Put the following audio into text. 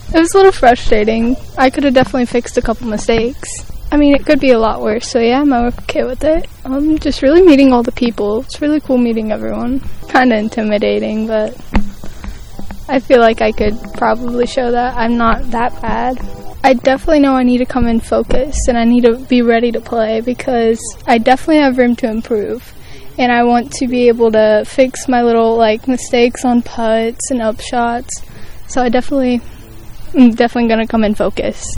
It was a little frustrating. I could have definitely fixed a couple mistakes. I mean, it could be a lot worse, so yeah, I'm okay with it. Just really meeting all the people. It's really cool meeting everyone. Kind of intimidating, but I feel like I could probably show that I'm not that bad. I definitely know I need to come in focused, and I need to be ready to play because I definitely have room to improve. And I want to be able to fix my little mistakes on putts and up shots. So I'm definitely going to come in focused.